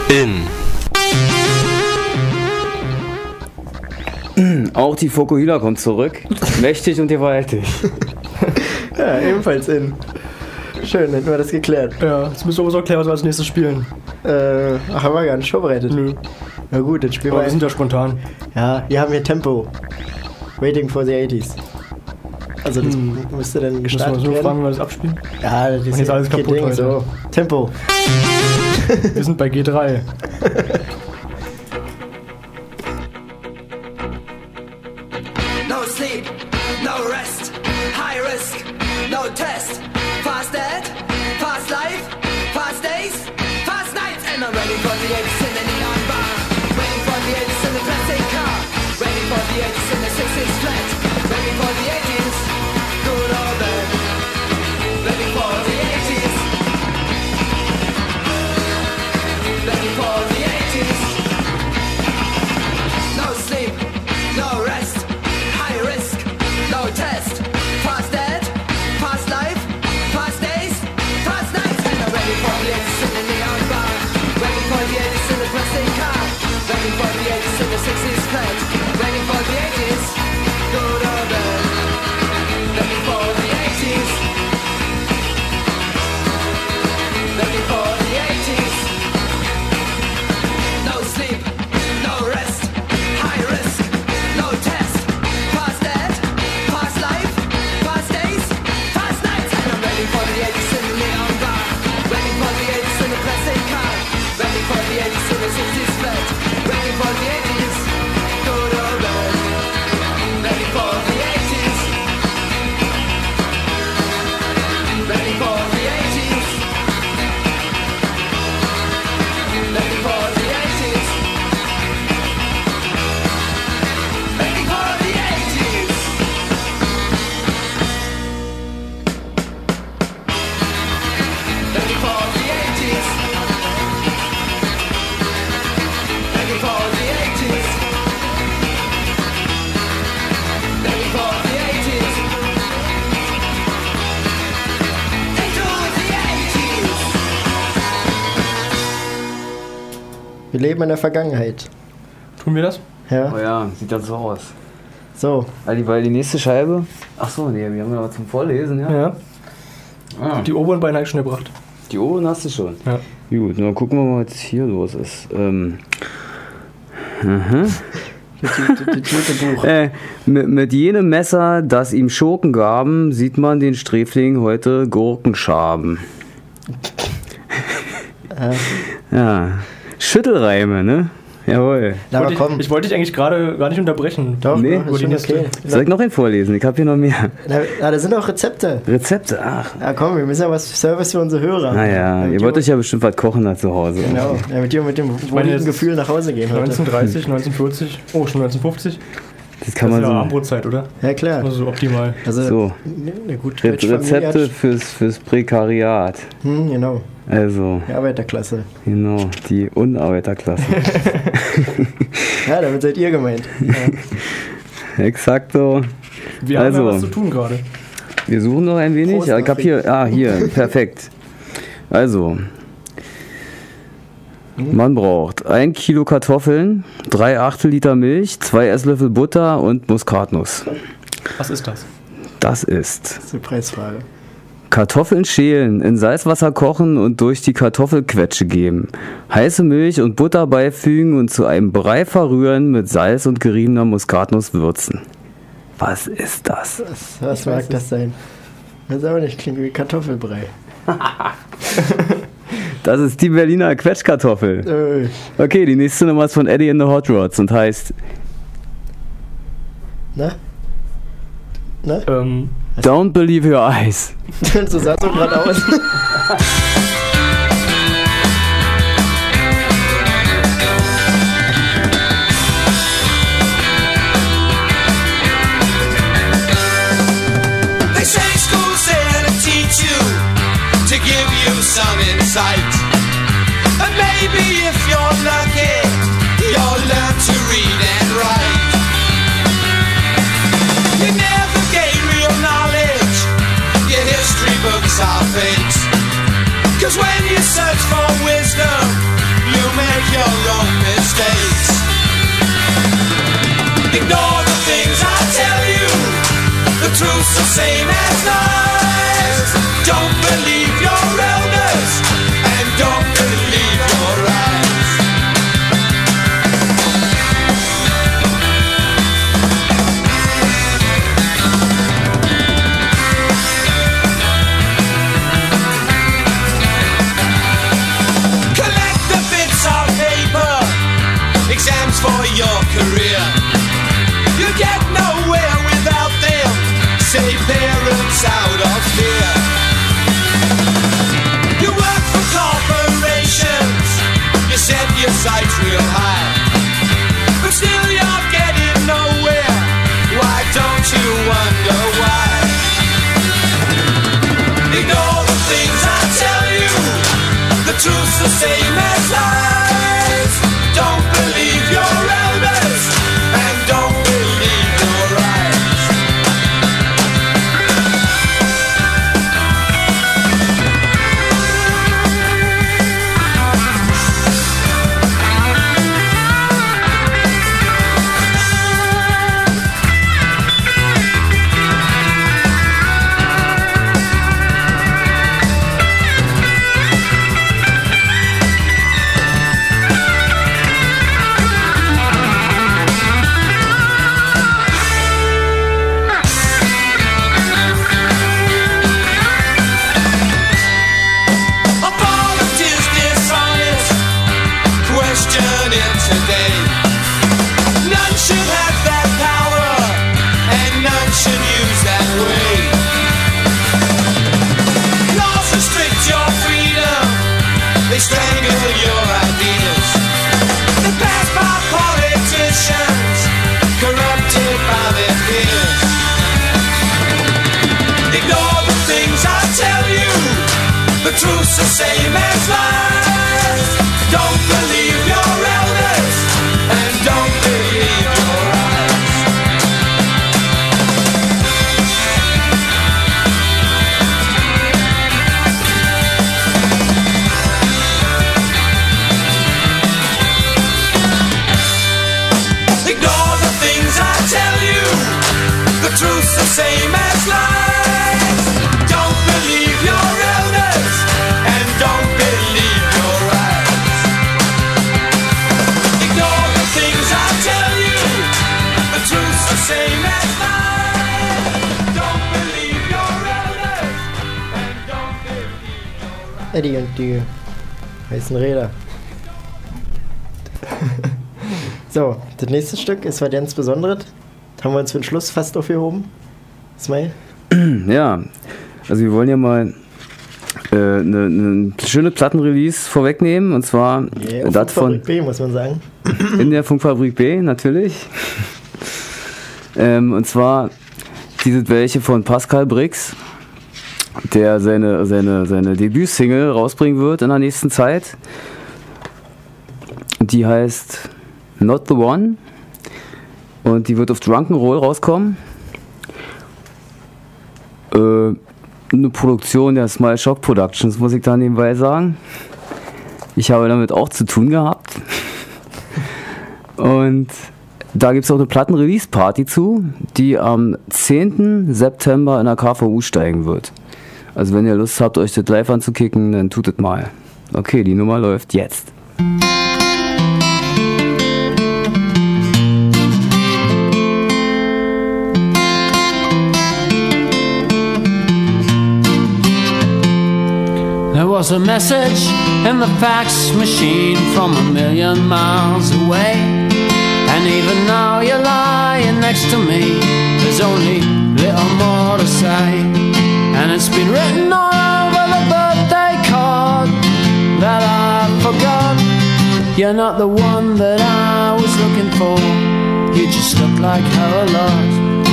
In. Auch die Fokuhila kommt zurück. Mächtig und gewaltig. Ja, ebenfalls in. Schön, hätten wir das geklärt. Ja, jetzt müssen wir uns auch klären, was wir als nächstes spielen. Haben wir gar nicht vorbereitet. Nö. Na gut, dann spielen Aber wir. wir sind ja spontan. Ja, wir haben hier Tempo. Waiting for the 80s. Also das müsste dann gestartet Müssen wir so werden. fragen, wie wir das abspielen? Ja, das ist jetzt alles kaputt Ding, heute. so. Tempo. Wir sind bei G3. No sleep, no rest, high risk, no test. Fast dead, fast life, fast days, fast nights, and I'm ready for the 80s in the neon bar. Waiting for the 80s in the classic car. Ready for the 80s in the 60s flat. Ready for the 80s, good or bad. Ready for the 80s. Ready for the 80s. No sleep, no rest. High risk, no test. Fast dead, fast life, fast days, fast nights. And I'm ready for the 80s in the neon bar. Ready for the 80s in the plastic car. Ready for the 80s in the 60s flat. Ready for the 80s, good or bad. Ready for the 80s. Ready for the 80s. No sleep, no rest. High risk, no test. Fast dead, fast life, fast days, fast nights. And I'm ready for the 80s in the neon bar. Ready for the 80s in the classic car. Ready for the 80s in the 60s flat. Ready for the 80s, good or bad. Ready for the 80s. Ready for the 80s. Ready for the 80s. Ready for the 80s. Ready for the 80s. Ready for the 80s. Ready for the 80s. Into the 80s. Wir leben in der Vergangenheit. Tun wir das? Ja. Oh ja, sieht dann so aus. So. Weil die nächste Scheibe. Achso, nee, wir haben ja was zum Vorlesen, ja? Ja. Ah. Die oberen beiden habe ich schon gebracht. Die oberen hast du schon. Ja. Gut, dann gucken wir mal, was hier los ist. Das gute Buch. Mit jenem Messer, das ihm Schurken gaben, sieht man den Sträfling heute Gurkenschaben. Ja. Schüttelreime, ne? Jawohl. Aber komm. Ich wollte dich eigentlich gerade gar nicht unterbrechen. Doch, Nee. ist schon okay. Soll ich noch einen vorlesen? Ich habe hier noch mehr. Na, da sind auch Rezepte. Rezepte, ach. Ja komm, wir müssen ja was Service für unsere Hörer. Naja, ihr wollt euch ja bestimmt was kochen da zu Hause. Genau, damit ihr mit dem wohligen Gefühl nach Hause gehen heute. 1930, 1940, oh, schon 1950. Das kann man ja so. Armbrotzeit, oder? Ja, klar. Also optimal. Also, So. eine gute Rezepte fürs Prekariat. Genau. Also, Die Arbeiterklasse. genau, die Unarbeiterklasse. Ja, damit seid ihr gemeint. Ja. Exakt so. Wir haben ja was zu tun gerade. Wir suchen noch ein wenig. Prost, Ja, ich hab hier, perfekt. Also, man braucht 1 Kilo Kartoffeln, 3/8 Liter Milch, 2 Esslöffel Butter und Muskatnuss. Was ist das? Das ist Das ist die Preisfrage. Kartoffeln schälen, in Salzwasser kochen und durch die Kartoffelquetsche geben. Heiße Milch und Butter beifügen und zu einem Brei verrühren, mit Salz und geriebener Muskatnuss würzen. Was ist das? Was mag das sein? Das ist aber nicht, klingt wie Kartoffelbrei. Das ist die Berliner Quetschkartoffel. Okay, die nächste Nummer ist von Eddie and the Hot Rods und heißt... Na? Don't believe your eyes. So sah es so gerade aus. They say school's there to teach you, to give you some insight. And maybe if you're lucky, you'll learn to read and write. You never gain real knowledge, your history books are fakes. 'Cause when you search for wisdom, you make your own mistakes. Ignore the things I tell you, the truth's the same as lies. Don't believe your elders, and don't believe your eyes. Collect the bits of paper, exams for your career. You get nowhere without them. Save parents out of fear. You work for corporations, you set your sights real high, but still you're getting nowhere. Why don't you wonder why? Ignore the things I tell you, the truth's the same as lies. Don't believe your elders, and don't believe your eyes. Truth's the same as lies. Don't believe your elders, and don't believe your eyes. Ignore the things I tell you, the truth's the same as lies. Don't believe your elders, and don't believe your eyes. Ignore the things I tell you, the truth's the same as lies. Don't believe your elders, and don't believe your eyes. Eddie und die heißen Räder. So, das nächste Stück ist was ganz Besonderes. Haben wir uns für den Schluss fast aufgehoben. Smile? Ja, also wir wollen ja mal eine schöne Plattenrelease vorwegnehmen, und zwar das von Funkfabrik B, muss man sagen. in der Funkfabrik B, natürlich. Und zwar dieses welche von Pascal Brix, der seine Debütsingle rausbringen wird in der nächsten Zeit. Die heißt Not the One und die wird auf Drunkenroll rauskommen. Eine Produktion der Smile Shock Productions, muss ich da nebenbei sagen. Ich habe damit auch zu tun gehabt. Und da gibt es auch eine Platten-Release-Party zu, die am 10. September in der KVU steigen wird. Also wenn ihr Lust habt, euch das live anzukicken, dann tut es mal. Okay, die Nummer läuft jetzt. There was a message in the fax machine from 1,000,000 miles away. And even now you're lying next to me. There's only little more to say. And it's been written all over the birthday card that I forgot. You're not the one that I was looking for. You just look like her a lot.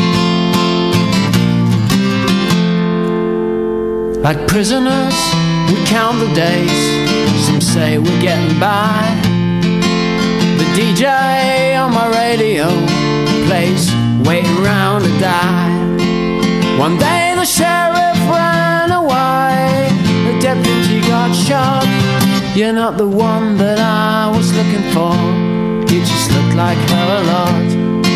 Like prisoners, we count the days. Some say we're getting by. The DJ on my radio plays Waiting Round to Die. One day the sheriff ran away, the deputy got shot. You're not the one that I was looking for. You just look like her a lot.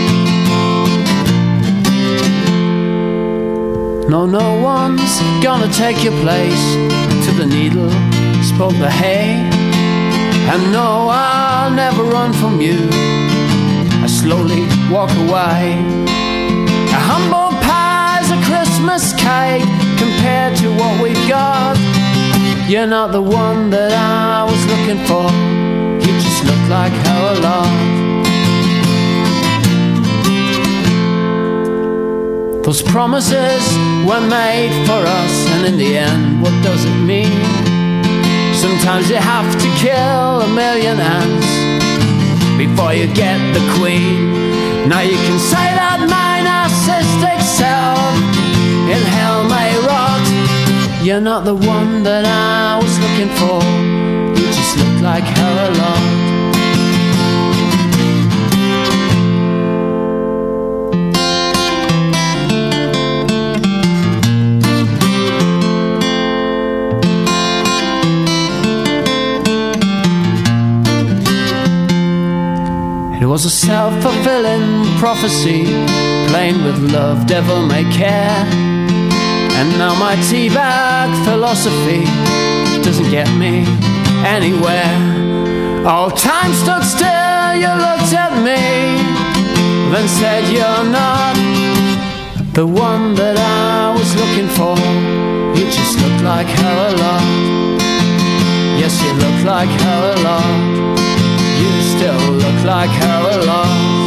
No, no one's gonna take your place. To the needle spoke the hay. And no, I'll never run from you. I slowly walk away. A humble pie's a Christmas cake compared to what we've got. You're not the one that I was looking for. You just look like her a lot. Those promises were made for us, and in the end, what does it mean? Sometimes you have to kill 1,000,000 ants before you get the queen. Now you can say that my narcissistic self in hell may rot. You're not the one that I was looking for. You just look like her a lot. It was a self-fulfilling prophecy, playing with love, devil may care. And now my teabag philosophy doesn't get me anywhere. Oh, time stood still, you looked at me, then said you're not the one that I was looking for. You just look like her a lot. Yes, you look like her a lot. You still look like her a lot.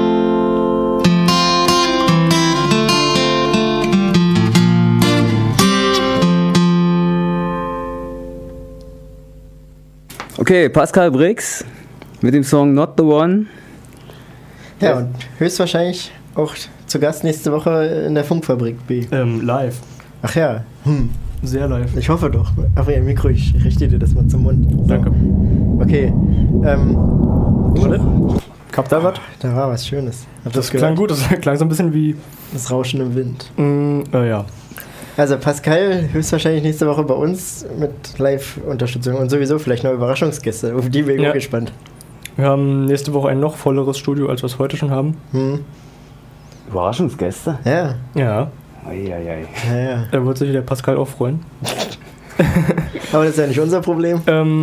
Okay, Pascal Brix mit dem Song Not the One. Ja, und höchstwahrscheinlich auch zu Gast nächste Woche in der Funkfabrik B. Live. Ach ja. Sehr live. Ich hoffe doch. Aber ja, Mikro, ich richte dir das mal zum Mund. So. Danke. Okay. Warte. Gab da was? Da war was Schönes. Das klang gut, das klang so ein bisschen wie das Rauschen im Wind. Ja. Also Pascal höchstwahrscheinlich nächste Woche bei uns mit Live-Unterstützung und sowieso vielleicht noch Überraschungsgäste, auf die bin ich gespannt. Wir haben nächste Woche ein noch volleres Studio, als wir es heute schon haben. Überraschungsgäste? Ja. Ja. Eieiei. Ja. Da wird sich der Pascal auch freuen. Aber das ist ja nicht unser Problem.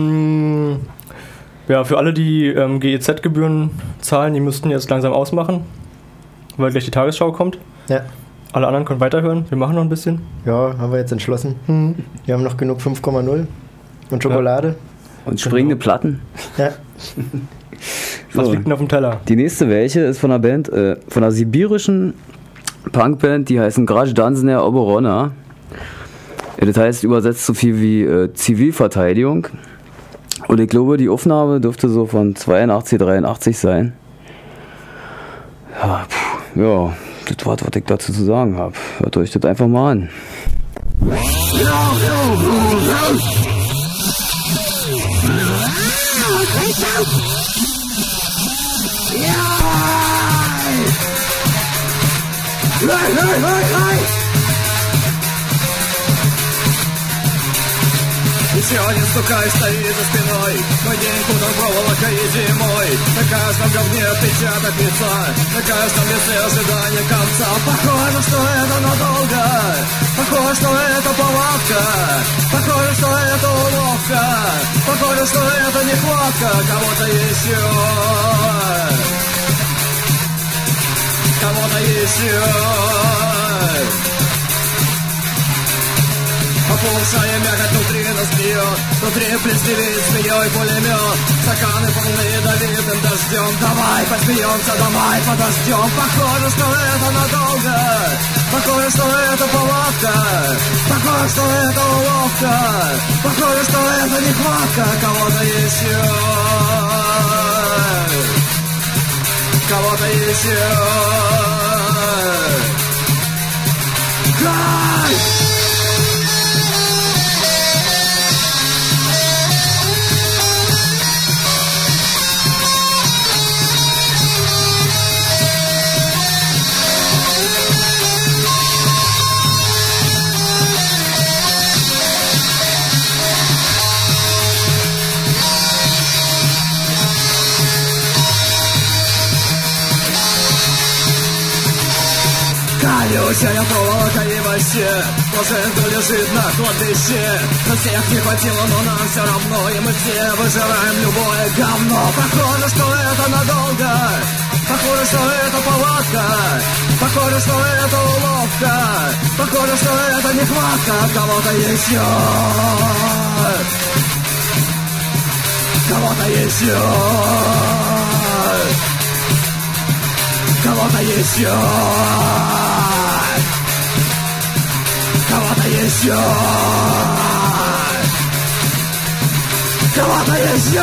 Ja, für alle, die GEZ-Gebühren zahlen, die müssten jetzt langsam ausmachen, weil gleich die Tagesschau kommt. Ja. Alle anderen können weiterhören. Wir machen noch ein bisschen. Ja, haben wir jetzt entschlossen. Wir haben noch genug 5,0 und Schokolade. Ja. Und springende Platten. Ja. Was liegt denn auf dem Teller? Die nächste welche ist von einer Band, von einer sibirischen Punkband, die heißen Grajdansner Oborona. Das heißt übersetzt so viel wie Zivilverteidigung. Und ich glaube, die Aufnahme dürfte so von 82, 83 sein. Ja, ja, das war, was ich dazu zu sagen habe. Hört euch das einfach mal an. И сегодня стукай, стоит за спиной. Мой день путал проволокой и зимой. Такая каждом говне печатать лица, на каждом лице ожидание конца. Похоже, что это надолго, похоже, что это повадка, похоже, что это уловка, похоже, что это нехватка кого-то еще. Кого-то еще. Оползая мякоть внутри нас бьет, внутри плесневеет змеей пулемет. Стаканы полные долитым дождем. Давай посмеемся, давай подождем. Похоже, что это надолго, похоже, что это повадка, похоже, что это уловка, похоже, что это нехватка кого-то еще. Кого-то еще. Гай! Колючая проволока и вообще блаженство лежит на кладбище. На всех не хватило, но нам все равно, и мы все выжираем любое говно. Похоже, что это надолго, похоже, что это повадка, похоже, что это уловка, похоже, что это нехватка кого-то еще. Кого-то еще. Кого-то еще. Кого-то еще. Кого-то еще.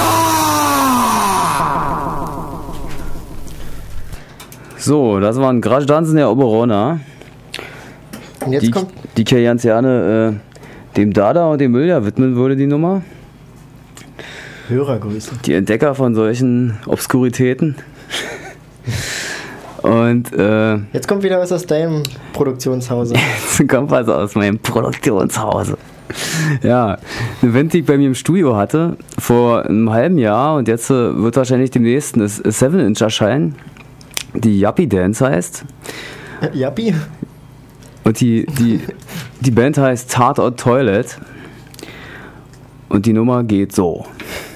So, das waren Grasdansen der Oberona. Und jetzt kommt die ich ja ganz gerne dem Dada und dem Müller widmen würde, die Nummer. Hörergrüße. Die Entdecker von solchen Obskuritäten. Und jetzt kommt wieder was aus deinem Produktionshause. Jetzt kommt was aus meinem Produktionshause. Ja, eine Band, die ich bei mir im Studio hatte, vor einem halben Jahr, und jetzt wird wahrscheinlich demnächst ein 7-Inch erscheinen, die Yuppie Dance heißt. Yuppie? Und die Band heißt Tatort Toilet. Und die Nummer geht so.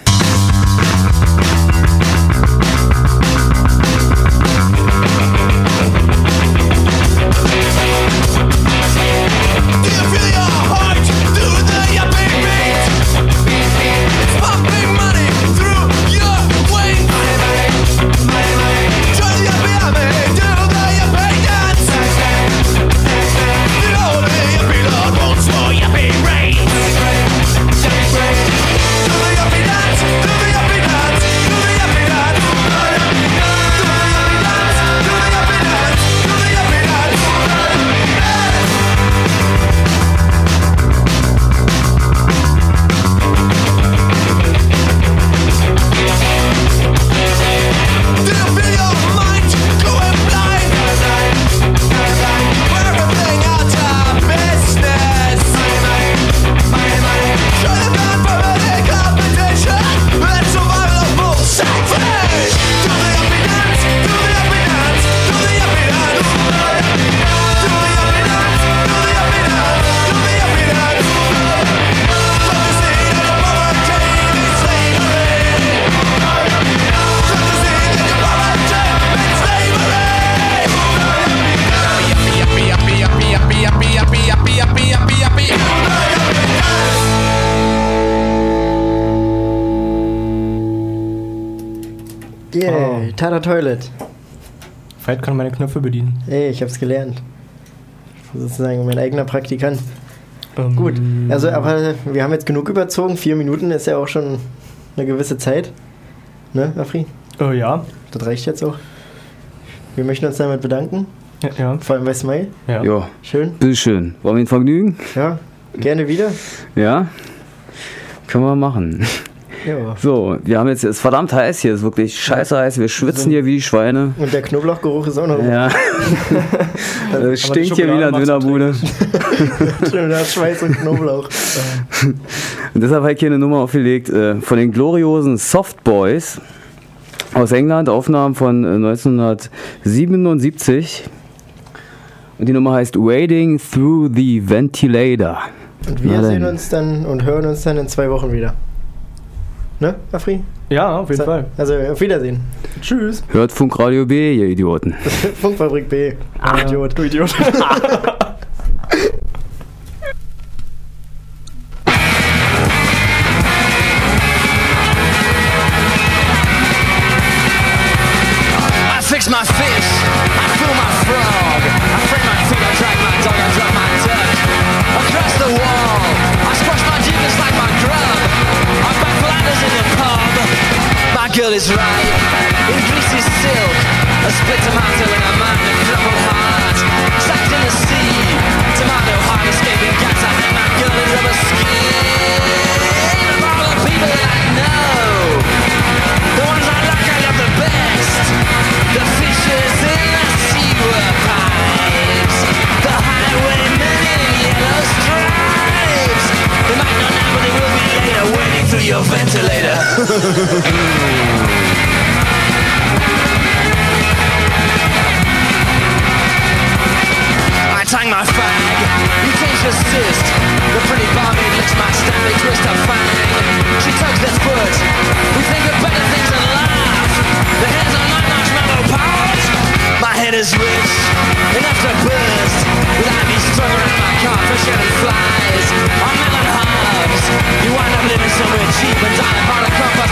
Tatort Toilet. Veit kann meine Knöpfe bedienen. Ey, ich hab's gelernt. Sozusagen mein eigener Praktikant. Gut, also aber wir haben jetzt genug überzogen. 4 Minuten ist ja auch schon eine gewisse Zeit. Ne, Afri? Ja. Das reicht jetzt auch. Wir möchten uns damit bedanken. Ja. Vor allem bei Smile. Ja. Schön. Bitteschön. War mir ein Vergnügen. Ja, gerne wieder. Ja, können wir machen. Ja. So, wir haben jetzt, es ist verdammt heiß hier, es ist wirklich scheiße heiß, wir schwitzen hier wie die Schweine. Und der Knoblauchgeruch ist auch noch. Ja. Es stinkt hier wie in der Dönerbude. Schön, da Schweiß und Knoblauch. Und deshalb habe ich hier eine Nummer aufgelegt von den gloriosen Soft Boys. aus England, Aufnahmen von 1977. Und die Nummer heißt Wading Through the Ventilator. Und wir sehen uns dann und hören uns dann in 2 Wochen wieder. Ne, Afri? Ja, auf jeden Fall. Also, auf Wiedersehen. Tschüss. Hört Funkradio B, ihr Idioten. Funkfabrik B. Idiot. Du Idiot. I fix my fish, I fill my frog, I frame my feet, I drag my dog, I drop my duck. Across the wall, I squash my deepest like my grub. I back ladders in the pub. My girl is right, in greasy silk, a split tomato in a man with crumbled heart. Sacked in the sea, tomato heart escaping gas. I hang my girl in rubber skin. Of all the people that I know, the ones I like I love the best. The fishes in the sewer pipes, the highwaymen in yellow stripes. They might not now, but they will be later, waiting through your ventilator. I tang my fag, you change your cyst. The pretty barmaid licks my stem, they twist her fang. She tugs their foot, we think of better things and laugh. The hands on my marshmallow powers. My head is rich, enough to burst. With ivy strung around my car for shedding flies. On melon hubs, you wind up living somewhere cheap and dying by the compass.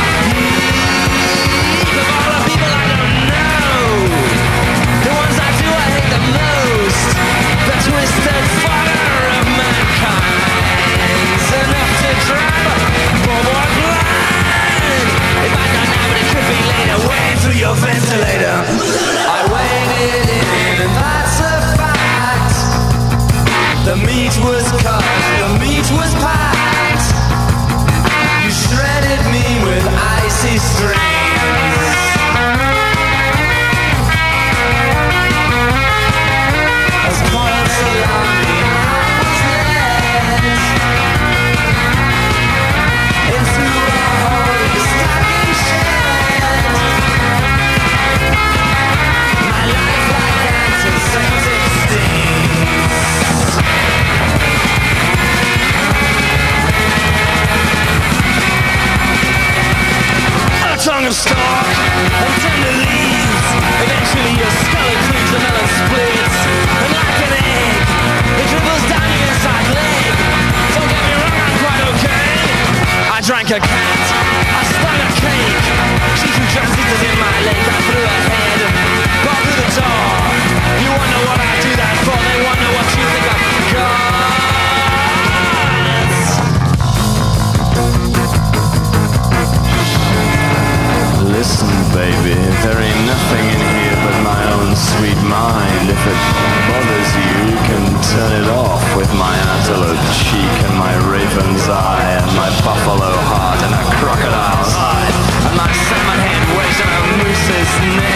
Of all the people I don't know, the ones I do I hate the most. The twisted fire of mankind's enough to drive a poor boy blind. It might not now, but it could be later. Waiting through your ventilator. I waited in, and that's a fact. The meat was cut, the meat was packed. You shredded me with icy strings. As boiled salami, I was led into a holy stocking shed. My life like antiseptic stings. A tongue of stalk and tender leaves. Eventually your skull includes the melon splits. And like an egg, it dribbles down your inside leg. Don't get me wrong, I'm quite okay. I drank a cat, I spun a cake. She threw transistors in my leg, I threw her head. Got through the door. You wonder what I do that for. They wonder what you think of God. Listen, baby, there ain't nothing in here but my own sweet mind. If it bothers you, you can turn it off with my antelope cheek and my raven's eye and my buffalo heart and a crocodile's eye and my salmon head wedged on a moose's neck.